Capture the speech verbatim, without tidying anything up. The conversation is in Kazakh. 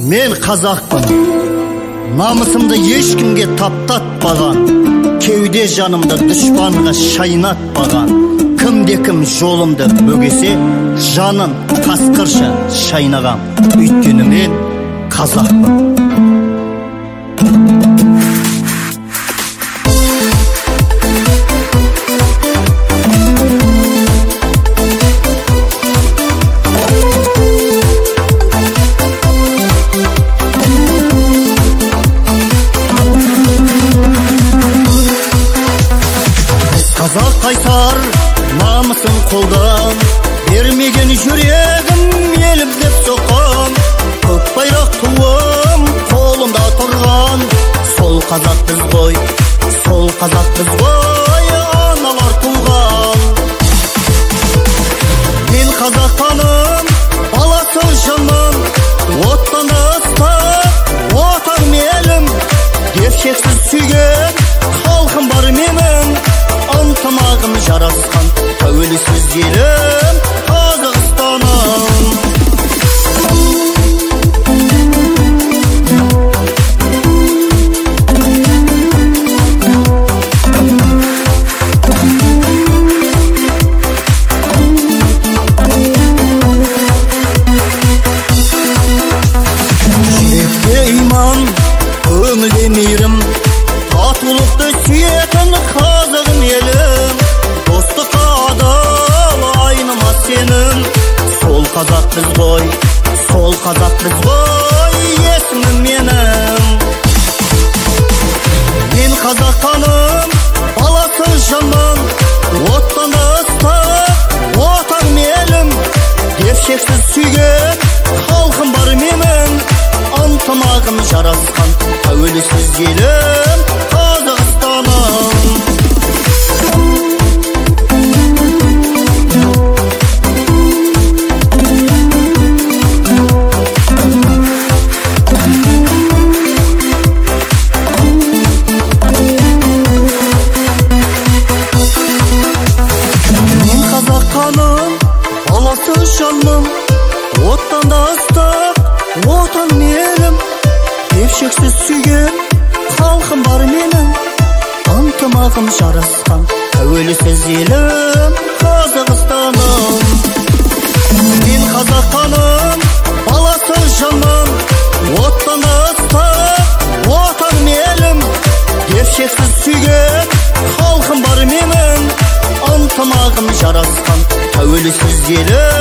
Мен қазақпын, намысымды ешкімге таптатпаған, кеуде жанымды дұшпанға шайнатпаған. Кімде-кім жолымды бөгесе, жанын қасқырша шайнағам. Өйткені мен қазақпын. Қазақ қайсар, намысын қолдан, бермеген жүрегім елім деп соққан. Көк байрақ туым қолымда тұрған, сол қазақ біз ғой, сол қазақ біз ғой, аналар туған. Мен қазақ ханым, баласы жанмын, оттан ыстық, отан елім, деп шексіз сүйген халқым бар менің. Ынтымағым жарасқан тәуелсіз елім Қазақстаным. Жүректе иман, көңілде мейірім, татулықты сүйетін қазағым елім. Достыққа адал айнымас сенім, сол қазақ біз ғой, сол қазақ біз ғой, есімім менің. Мен қазақ ханым, баласы жанмын, оттан ыстық, отан елім, деп шексіз сүйген халқым бар менің. Ынтымағым жарасқан тәуелсіз елім Қазақстаным. Мен қазақ ханым, баласы жанмын, оттан да ыстық, отан елім, деп шексіз сүйген халқым бар менің. Ынтымағым жарасқан тәуелсіз елім Қазақстаным. Мен қазақ ханым, баласы жанмын, оттан ыстық, отан елім, деп шексіз сүйген халқым бар менің. Ынтымағым жарасқан тәуелсіз елім